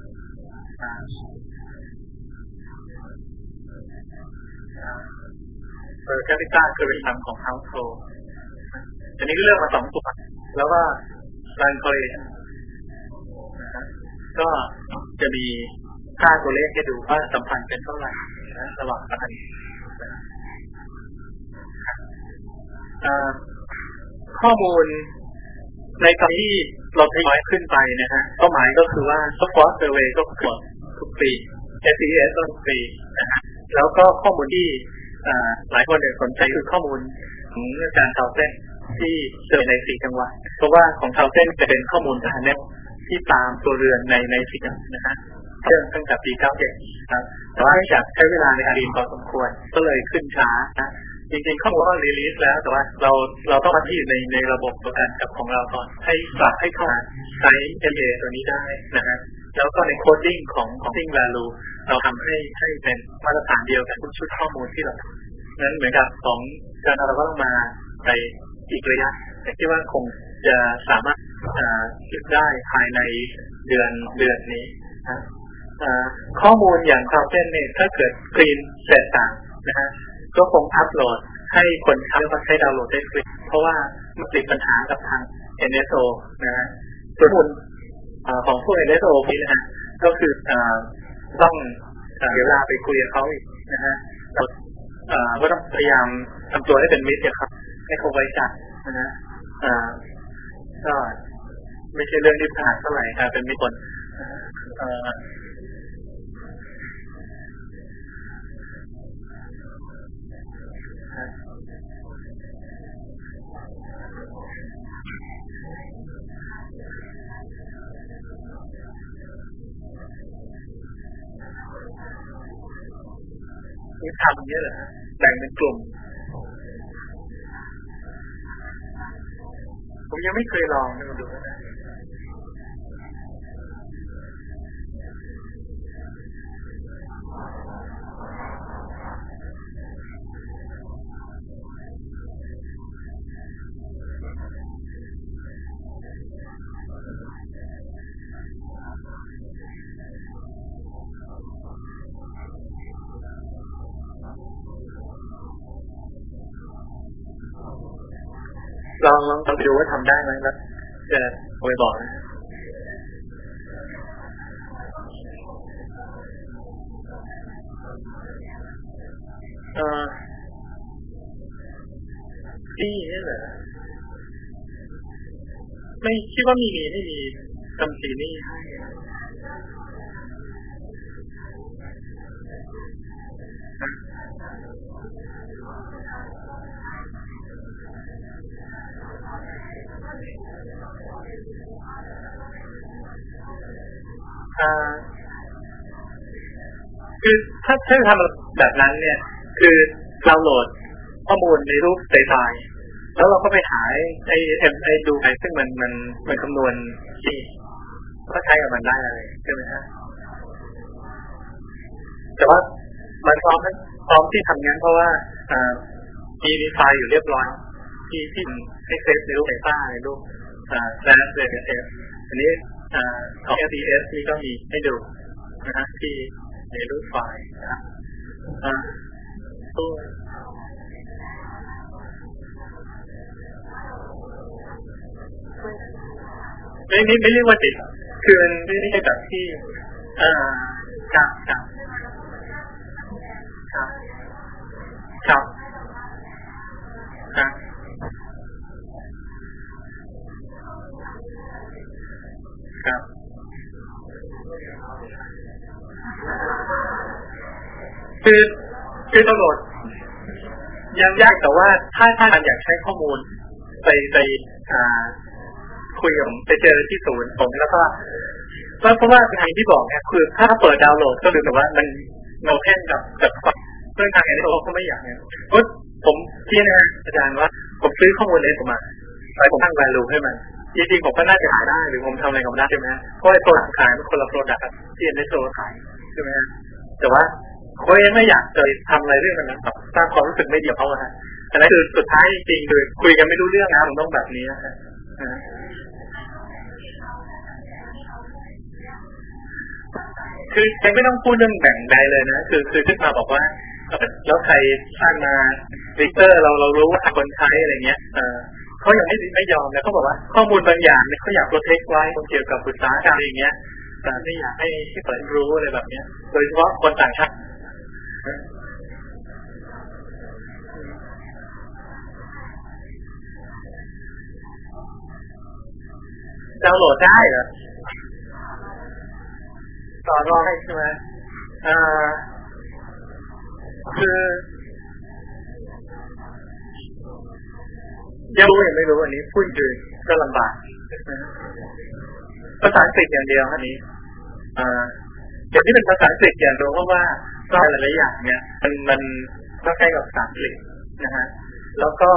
เออ capital คือเป็นคำของ household อันนี้ก็เลือกมาสองตัวแล้วก็รัน correlation นะฮะก็จะมีค่าตัวเลขให้ดูว่าสัมพันธ์เป็นเท่าไหร่นะระหว่างกันข้อมูลในตอนที่เราทยอยขึ้นไปนะฮะเป้าหมายก็คือว่า software survey ก็เกิดทุกปี เอ ซี เอ ก็ทุกปีนะฮะแล้วก็ข้อมูลที่หลายคนสนใจคือข้อมูลของอาจารย์เทาเส้นที่เจอในสี่จังหวัดเพราะว่าของเทาเส้นจะเป็นข้อมูลทางเน็ตที่ตามตัวเรือนในในสี่จังหวัดนะฮะเริ่มตั้งแต่ปีเก้าสิบเจ็ดครับแต่ว่าจากใช้เวลาในการเรียนพอสมควรก็เลยขึ้นช้านะจริงๆข้อมูลก็รีลิสแล้วแต่ว่าเราเราต้องมาที่ในในระบบประกันกับของเราก่อนให้ปรับให้เข้าใช้ เอ็ม เอ ตัวนี้ได้นะฮะแล้วก็ในโคดดิ้งของของ Thing Value เราทำให้ให้เป็นมาตรฐานเดียวกันทุกชุดข้อมูลที่เรานั้นเหมือนกับของการเราก็ต้องมาไปอีกระยะแต่คิดว่าคงจะสามารถคิดได้ภายในเดือนเดือนนี้นะข้อมูลอย่างความเช่นเนี่ยถ้าเกิดกรีนเสร็จต่างนะฮะก็คงอัพโหลดให้คนใช้ก็ใช้ดาวน์โหลดได้ฟรีเพราะว่ามันติดปัญหากับทาง เอ็น เอส โอ นะฮะส่วนข้อมูลของพวก เอ็น เอส โอ นี่นะฮะก็คือต้องเดี๋ยวลาไปคุยกับเขาอีกนะฮะเราก็ต้องพยายามทำตัวให้เป็นมิตรกับเขาให้เขาไว้ใจนะฮะก็ไม่ใช่เรื่องที่ผ่านเท่าไหร่ครับเป็นมิตรคนนี่ทำเยอะเลยแบ่งเป็นกลุ่มผมยังไม่เคยลองนะมาดูนะลองลองดูว่าทำได้ไหมครับจะไปบอกนะเออที่นี่เหรอไม่คิดว่ามีไม่มีคำสีนี่ให้คือถ้าถ้าทำแบบนั้นเนี่ยคือเราโหลดข้อมูลในรูปไฟล์แล้วเราก็ไปหาไอ้เอ็มไอ้ดูไอ้ซึ่งมันมันมันคำนวณที่ก็ใช้กับมันได้เลยใช่ไหมฮะแต่ว่ามันพร้อมพร้อมที่ทำงั้นเพราะว่ามีมีไฟล์อยู่เรียบร้อยที่ที่ให้เซฟในรูปไฟล์ในรูปอ่าแล้วเลยเซฟอันนี้ของ เอ ซี เอส นี่ก็มีให้ดูนะฮะที่ในรูปไฟล์นะอ่าตัวไม่ไม่ไม่เรียกว่าติดคือมันไม่ใช่แบบที่อ่าจับจับครับครับครับครับคือคือตำรวจยังยากแต่ว่าถ้าถ้าอยากใช้ข้อมูลไปไปอ่าคุยกับไปเจอที่ศูนย์ผมแล้วก็เพราะว่าทางที่บอกเนี่ยคือถ้าเปิดดาวน์โหลดก็ดูแต่ว่ามันโนเทนกับกับเรื่องทางไอ้ตัวเขาไม่อยากเนี่ยเพราะผมที่นะอาจารย์ว่าผมซื้อข้อมูลเองผมมาไปผมตั้ง value ให้มันจริงๆผมก็น่าจะขายได้หรือผมทำอะไรกับมันได้ใช่ไหมเพราะไอ้ตัวขายมันคนละโปรดักต์ที่ในตัวขายใช่ไหมแต่ว่าเขาเองไม่อยากจะทำอะไรเรื่องนั้นแบบสร้างความรู้สึกไม่ดีกับเขาอะฮะแต่นั่นคือสุดท้ายจริงๆคือคุยกันไม่รู้เรื่องนะผมต้องแบบนี้นะคือยังไม่ต้องพูดเรื่องแบ่งใดเลยนะคือคือขึ้นมาบอกว่าแล้วใครสร้างมาวิกเตอร์เราเรารู้ว่าคนใช้อะไรเงี้ยเออเขายังไม่ไม่ยอมนะเขาบอกว่าข้อมูลบางอย่างเนี่ยเขาอยากโปรเทคไว้เกี่ยวกับอุตสาหกรรมอะไรเงี้ยแต่ไม่อยากให้ให้เปิดรู้อะไรแบบเนี้ยโดยเฉพาะคนต่างชาติดาวน์โหลดได้เหรอต่อรองให้ใช่ไหมอ่าคือยังรู้ยังไม่รู้อันนี้พูดคือก็ลำบากภาษาอังกฤษอย่างเดียวอันนี้อ่าอย่างที่เป็นภาษาอังกฤษอย่างเดียวเพราะว่าก็หลายๆอย่างเนี่ยมันมันก็ใกล้กับภาษาอังกฤษนะฮะแล้วก็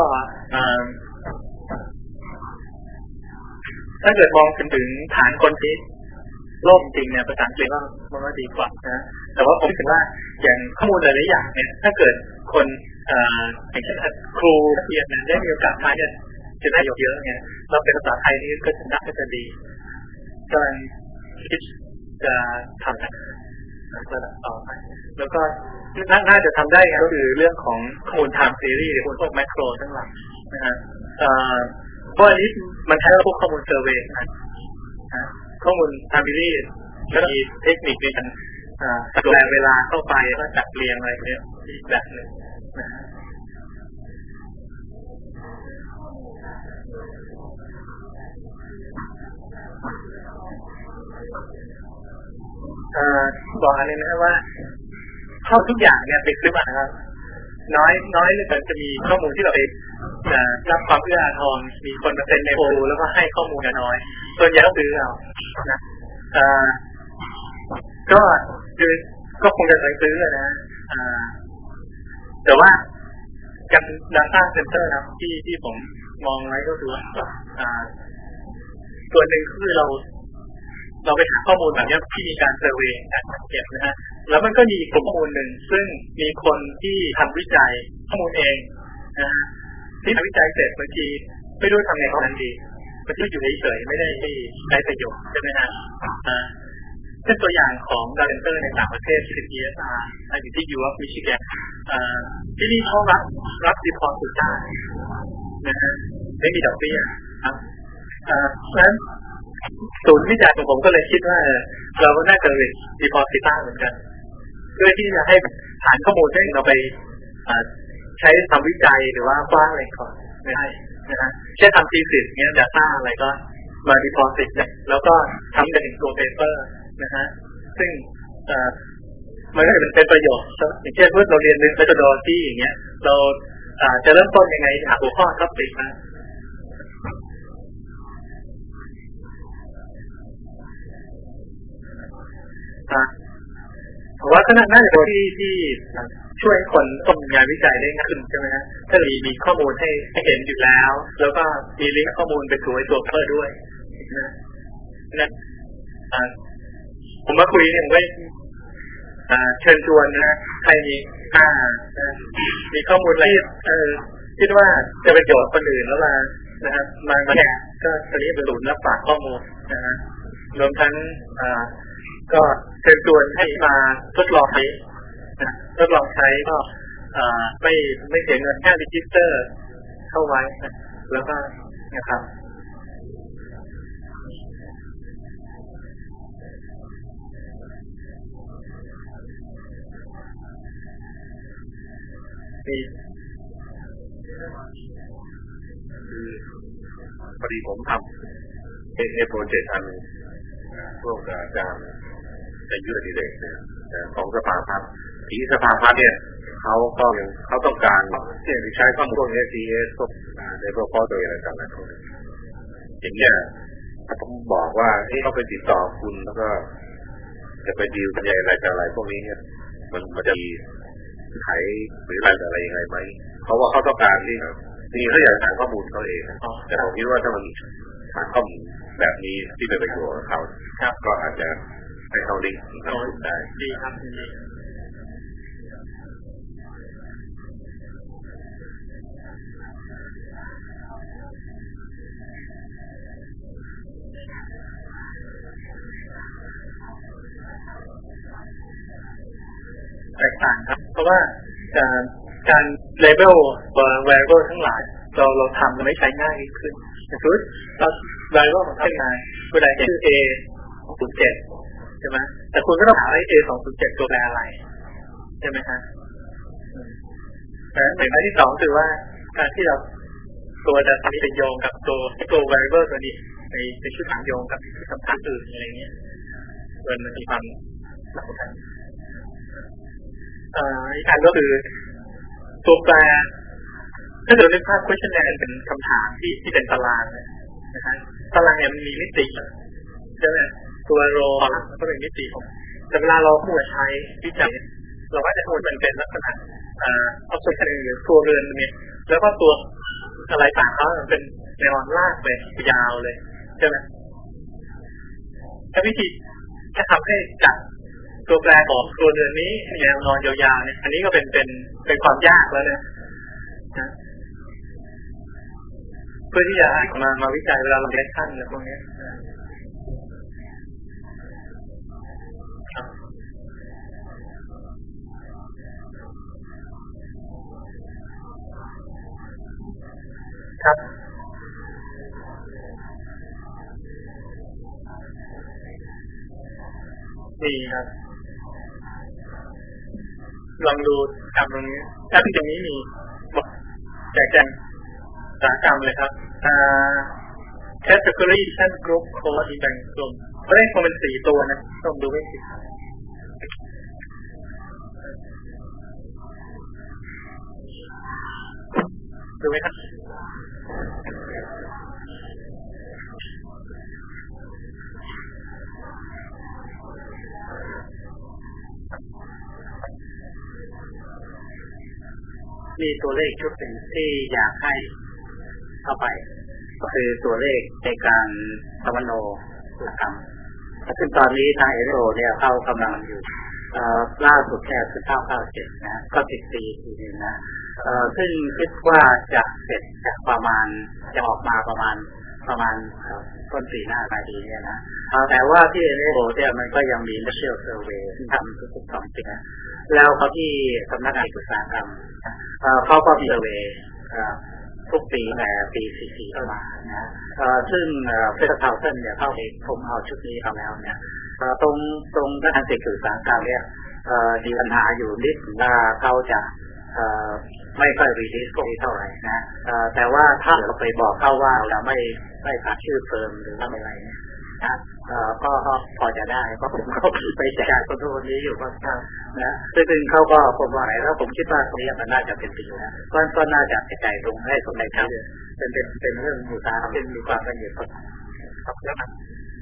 ถ้าเกิดมองถึงถึงฐานคนที่โลกจริงเนี่ยภาษาอังกฤษว่ามันก็ดีกว่านะแต่ว่าผมคิดว่าอย่างข้อมูลหลายๆอย่างเนี่ยถ้าเกิดคนอย่างเช่นครูนักเรียนเนี่ยได้มีโอกาสใช้เนี่ยจะได้เยอะๆเนี่ยเราเป็นภาษาไทยนี่ก็จะน่าจะดีกำลังคิดจะทำนะระดับต่อไปแล้วก็น่าจะทำได้ก็คือเรื่องของข้อมูล time series หรือพวกแมคโครทั้งหลายนะฮะเพราะอันนี้มันใช้พวกข้อมูลเซอร์เวย์นะข้อมูล time series แล้วมีเทคนิคในการจัดแรงเวลาเข้าไปแล้วจัดเรียงอะไรเนี่ยอีกแบบหนึ่งนะบอกอันนี้นะว่าเข้าทุกอย่างเนี่ยเป็นคลิปนะครับน้อยน้อยเลยแต่จะมีข้อมูลที่เราไปรับความเอื้ออาทรมีคนมาเป็นในโพลแล้วก็ให้ข้อมูลน้อยส่วนใหญ่ต้องซื้อเอานะก็คือก็คงจะซื้อเลยนะแต่ว่ากับ data center นะที่ที่ผมมองไว้ก็คือว่าส่วนหนึ่งคือเราเราไปหาข้อมูลแบบนี้ที่มีการเซอร์เวย์การเก็บนะฮะแล้วมันก็มีกลุ่มข้อมูลหนึ่งซึ่งมีคนที่ทำวิจัยข้อมูลเองนะฮะที่ทำวิจัยเสร็จบางทีไม่รู้ทำไงเขานั้นดีมันที่อยู่เฉยๆไม่ได้ได้ประโยชน์ใช่ไหมฮะเช่นตัวอย่างของดาร์เรนเตอร์ในต่างประเทศที่เป็น อี เอส อาร์ อยู่ที่ U of Michigan ที่นี่เขารับรับดีพอร์ตได้นะฮะไม่มีดอกเบี้ยครับเพราะฉะนั้นศูนย์วิจัยของผมก็เลยคิดว่าเราก็น่าจะเป็นดีพอสิต้าเหมือนกันเพื่อที่จะให้ฐานข้อมูลที่เราไปใช้ทำวิจัยหรือว่าสร้างอะไรก่อนไม่ได้นะฮะแค่ทำทีสิสเงี้ย data อะไรก็มาดีพอสิตแล้วก็ทำเป็นตัวเปเปอร์นะฮะซึ่งมันก็จะเป็นประโยชน์อย่างเช่นเมื่อเราเรียนเรื่อง methodology อย่างเงี้ยเราจะเริ่มต้นยังไงหาหัวข้อท็อปิกนะผมว่าก็น่าจะเป็นที่ที่ช่วยคนทำงานวิจัยได้ง่ายขึ้นใช่ไหมฮะถ้ามีมีข้อมูลให้ให้เห็นอยู่แล้วแล้วก็มีลิงก์ข้อมูลไปสู่ไอ้ตัวเพิ่มด้วยนะนั่นผมมาคุยเนี่ยผมก็เชิญชวนนะใครมีมีข้อมูลอะไรเออคิดว่าจะประโยชน์คนอื่นแล้วมานะครับมามาแชร์ก็ตอนนี้เป็นศูนย์รับฝากข้อมูลนะฮะรวมทั้งก็เชิญชวนให้มาทดลองใช้ทดลองใช้ก็ไม่ไม่เสียเงินแค่รีจิสเตอร์เข้าไว้แล้วก็นะครับมีพอดีผมทำเอโปรเจกต์อันร่วมกับอาจารย์ในยุทธดิเรกเนี่ยของสภาพัฒน์ที่สภาพัฒน์เนี่ยเขาก็เขาต้องการที่จะใช้ข้อมูลพวก เอส ดี เอส พวกในพวกข้อโดยอะไรต่างๆพวกนี้อย่างเงี้ยถ้าผมบอกว่าเขาไปติดต่อคุณแล้วก็จะไปดีลกันอะไรต่ออะไรพวกนี้เนี่ยมันมันจะมีไขหรืออะไรอะไรยังไงไหมเพราะว่าเขาต้องการที่นี่เขาอยากทางข้อมูลเขาเองแต่ผมคิดว่าถ้ามันทางข้อมูลแบบนี้ที่เป็นประโยชน์กับเขาก็อาจจะให้เขาลิงก์ได้ดีครับดีแตกต่างครับเพราะว่าการการเลเวล variable ทั้งหลายเราเราทำมันไม่ใช้ง่ายขึ้นอย่างเช่นเรา variable ของท่านนายเวลาชื่อ A สองศูนย์เจ็ดใช่ไหมแต่คุณก็ต้องหาไอ้ A สองศูนย์เจ็ดตัวแปรอะไรใช่ไหมฮะแต่ในหน้าที่สองคือว่าการที่เราตัว data นี้ไปโยงกับตัวตัว variable ตัวนี้ในในชุดฐานโยงกับคำถามอื่นอะไรเงี้ยมันมีความสำคัญอีกอันก็คือตัวแปรถ้าเกิดนึกภาพ questionnaire เป็นคำถามที่ที่เป็นตารางนะฮะตารางเนี่ยมันมีมิติใช่ไหมตัวโรมันก็เป็นมิติของแต่เวลาเราพูดใช้วิจัยเราก็จะพูดมันเป็นลักษณะอ่า observation หรือตัวเรือนเนี่ยแล้วก็ตัวอะไรต่างเขาเป็นแนวลากไปยาวเลยใช่ไหมถ้าวิธีจะทำให้จับตัวแปรของตัวเรือนนี้แนวนอนยาวๆเนี่ยอันนี้ก็เป็นเป็นเป็นความยากแล้วเนี่ยเพื่อที่จะมามาวิจัยเวลาเราเรียนขั้นอะไรพวกนี้ครับดีครับลองดูทำตรงนี้ถ้าที่ตรงนี้มีแจกแจงอุตสาหกรรมเลยครับอ่า category chat group code ที่แบ่งกลุ่มก็ได้คงเป็นสี่ตัวนะต้องดูให้ผิดดูไหมครับมีตัวเลขชุดหนึ่งที่อยากให้เข้าไปก็คือตัวเลขในการสมโนกรรมซึ่งตอนนี้ทางเอโรเนี่ยเข้ากำลังอยู่ล่าสุดแค่คือเก้าเก้าเจ็ดนะก็ติดตีทีนึงนะซึ่งคิดว่าจะเสร็จจากประมาณจะออกมาประมาณประมาณต้นปีหน้าปลายปีนี้นะแต่ว่าที่เอโรเนี่ยมันก็ยังมี initial survey ที่ทำทุกๆสองปีนะแล้วเขาที่สำนักงานอุตสาหกรรมเขาก็มี survey ทุกปีแต่ปีสี่สิบเข้ามานะซึ่งเฟสเทลเซนเนี่ยเข้าไปผมเอาชุดนี้เอาแล้วเนี่ยตรงตรงด้านสื่อสารการเนี่ยมีปัญหาอยู่นิดว่าเขาจะไม่ค่อยรีลิสพวกนี้เท่าไหร่นะแต่ว่าถ้าเราไปบอกเขาว่าเราไม่ไม่ฝากชื่อเฟิร์มหรือว่าอะไรเนี่ยก็พอจะได้เพราะผมก็ไปแจกคนทุกคนนี้อยู่ก็นะซึ่งเขาก็ผมว่าแล้วผมคิดว่าตรงนี้มันน่าจะเป็นประโยชน์ก็ก็น่าจะกระจายตรงให้สมในครับเป็นเป็นเป็นเรื่องอุตสาหกรรมเป็นมีความละเอียดอ่อนครับแล้วนะ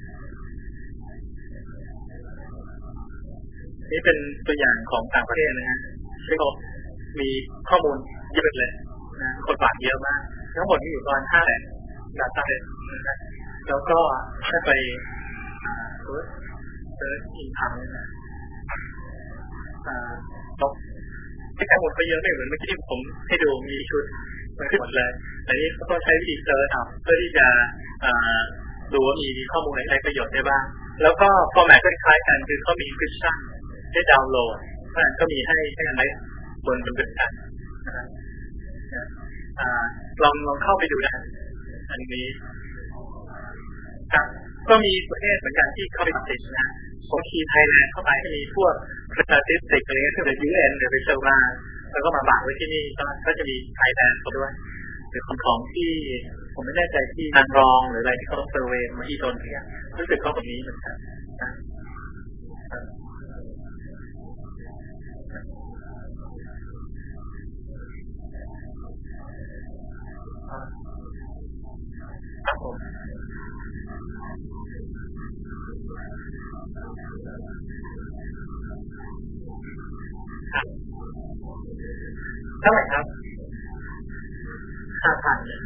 นี่เป็นตัวอย่างของต่างประเทศนะฮะซึ่งมีข้อมูลเยอะเลยนะคนฝากเยอะมากทั้งหมดที่อยู่ประมาณห้าแสนดาต้าเซตนะแล้วก็ถ้าไปเซิร์ชเซิร์ชอินทัมเนี่ยนะอ่าต้องที่ข้อมูลก็เยอะไม่เหมือนเมื่อกี้ที่ผมให้ดูมีชุดมันขึ้นหมดเลยแต่นี่เขาต้องใช้วิธีเซิร์ชเอาเพื่อที่จะดูว่ามีข้อมูลอะไรประโยชน์ได้บ้างแล้วก็ฟอร์แมตก็คล้ายกันคือเขามี encryption ให้ดาวน์โหลดนั่นก็มีให้ให้อะไรบนบนเว็บไซต์นะครับลองลองเข้าไปดูนะอันนี้ครับก็มีประเทศเหมือนกันที่เข้าไปติดนะของคีย์ไทยแลนด์เข้าไปมีพวกสถิติอะไรที่เป็น ยู เอ็น หรือเป็นเซอร์วาแล้วก็มาบากไว้ที่นี่ก็ก็จะมีไทยแลนด์เขาด้วยหรือของของที่ผมไม่แน่ใจที่นางรองหรืออะไรที่เขาเซอร์เวย์มาที่ตนเนี่ยรู้สึกเขาแบบนี้เหมือนกันนะครับผมเท่าไหร่ครับห้าพันเนี่ย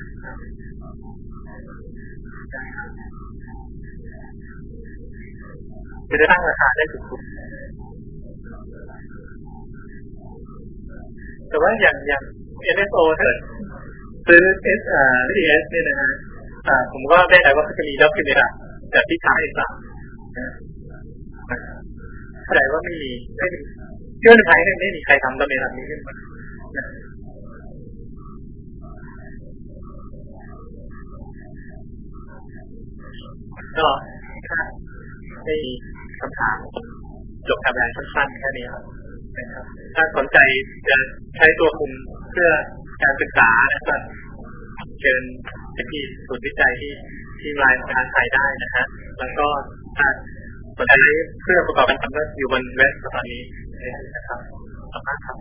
จะได้ตั้งราคาได้ถูกๆแต่ว่าอย่างอย่าง เอ็น เอส โอ ถ้าซื้อ S อ่า ดี เอส เนี่ยนะฮะอ่าผมก็ได้แต่ว่าเขาจะมีรับพิมพ์ระดับแบบที่ค้าอีกสามแสดงว่าไม่มีไม่มีที่ว่าในไทยไม่มีใครทำระเบียบแบบนี้ขึ้นมาก็ถ้าไม่มีคำถามจบการบรรยายสั้นๆแค่นี้ครับนะครับถ้าสนใจจะใช้ตัวคุมเพื่อการศึกษานะครับเชิญไปที่ศูนย์วิจัยที่ที่รายงานไทยได้นะฮะแล้วก็ถ้าสนใจเพื่อประกอบการทำก็อยู่บนเว็บตอนนี้นะครับขอบคุณครับ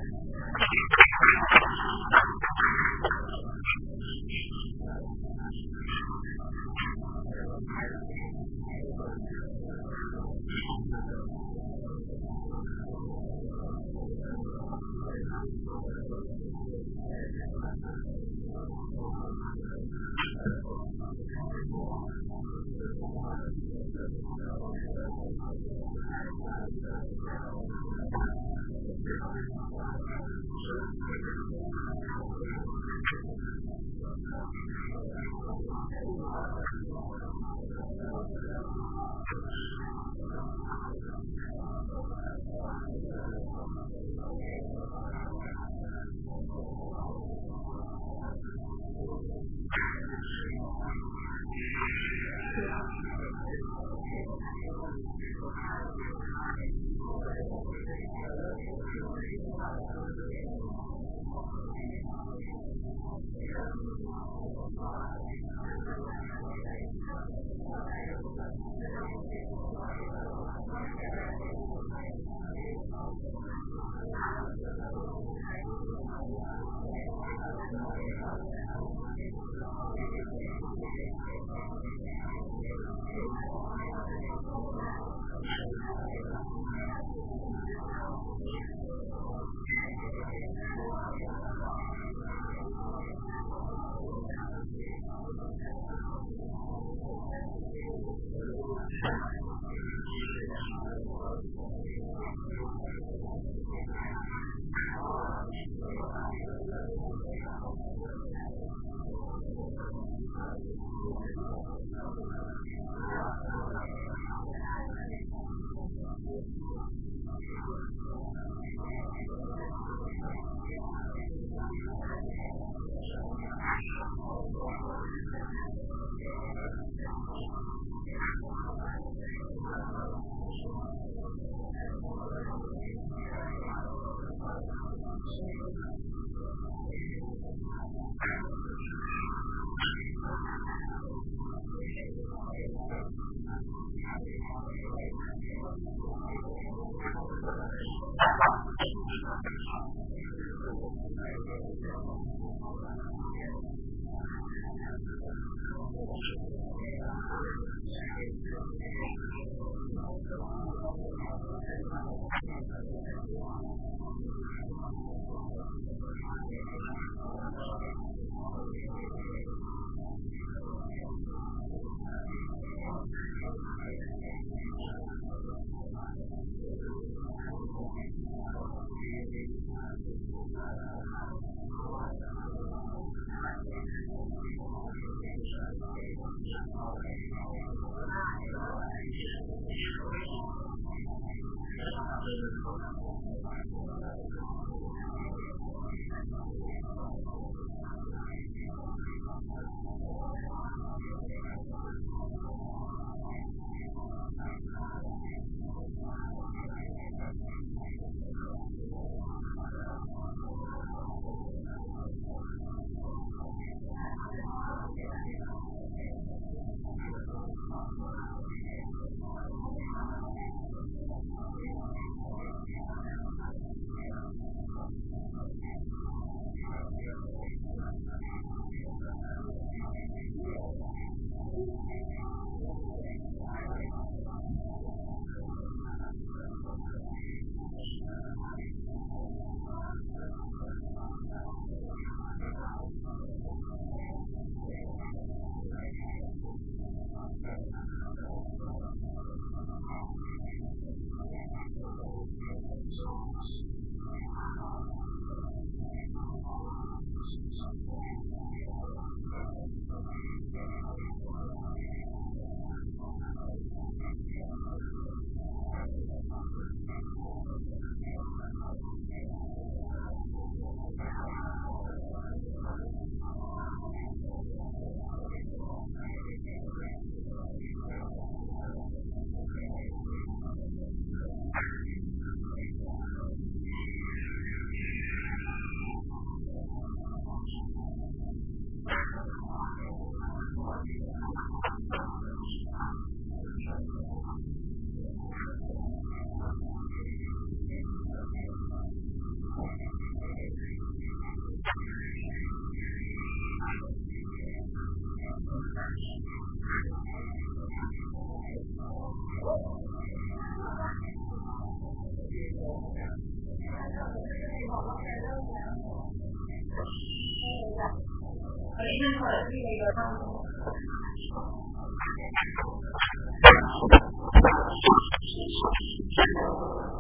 Thank you.